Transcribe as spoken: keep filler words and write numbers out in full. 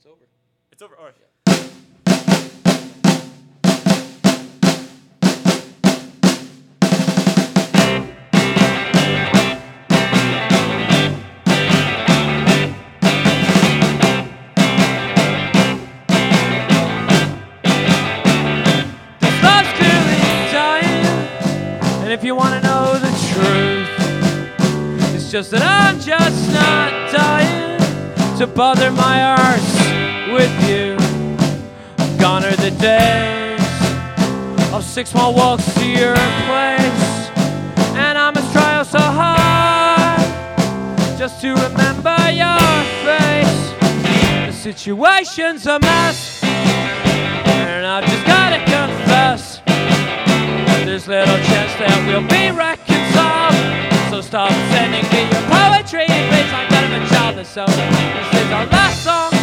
It's over. It's over. All right. This love's clearly dying, and if you want to know the truth, it's just that I'm just not dying to bother my arse with you. Gone are the days of six more walks to your place, and I must try so hard just to remember your face. The situation's a mess, and I've just gotta confess, there's little chance that we'll be reconciled. So stop sending me your poetry, please. I'm kind of a child, so this is our last song.